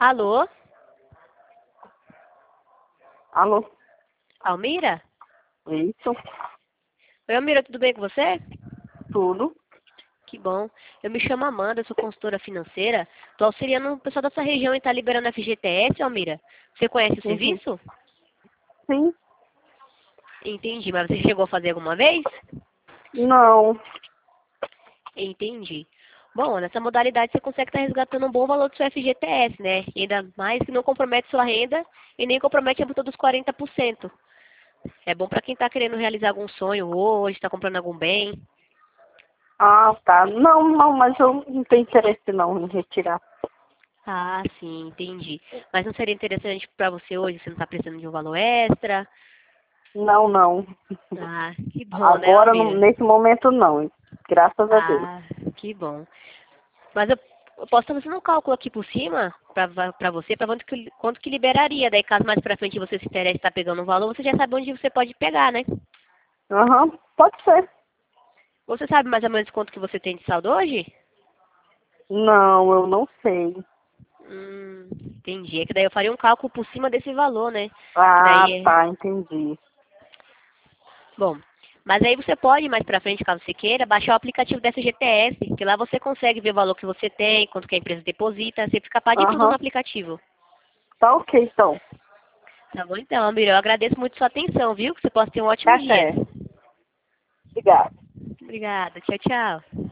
Alô? Alô? Almira? Isso, Oi, Almira, tudo bem com você? tudo. Que bom. Eu me chamo Amanda, sou consultora financeira. Estou auxiliando o pessoal dessa região e está liberando FGTS, Almira. Você conhece o Uhum. serviço? Sim, Entendi, mas você chegou a fazer alguma vez? não. Entendi. Bom, nessa modalidade você consegue estar resgatando um bom valor do seu FGTS, né? E ainda mais que não compromete sua renda e nem compromete a multa dos 40%. É bom para quem está querendo realizar algum sonho hoje, está comprando algum bem. Ah, tá. Não, mas eu não tenho interesse não em retirar. Ah, sim, entendi. Mas não seria interessante para você hoje, você não está precisando de um valor extra? Não, não. Ah, que bom, né, Agora, Almira? nesse momento, não. Graças a Deus. Ah, que bom. Mas eu posso estar fazendo um cálculo aqui por cima para você, para quanto que liberaria. Daí, caso mais para frente você se interesse estar pegando um valor, você já sabe onde você pode pegar, né? Aham, pode ser. Você sabe mais ou menos quanto que você tem de saldo hoje? Não, eu não sei. Entendi. É que daí eu faria um cálculo por cima desse valor, né? Que Ah, daí é... tá, entendi. Bom, mas aí você pode, mais pra frente, caso você queira, baixar o aplicativo da FGTS, que lá você consegue ver o valor que você tem, quanto que a empresa deposita, você fica a par de tudo no Aham, aplicativo. tá ok, então. Tá bom, então, Miriam, eu agradeço muito sua atenção, viu? Que você possa ter um ótimo Tá dia. certo. Obrigada. Obrigada. Tchau, tchau.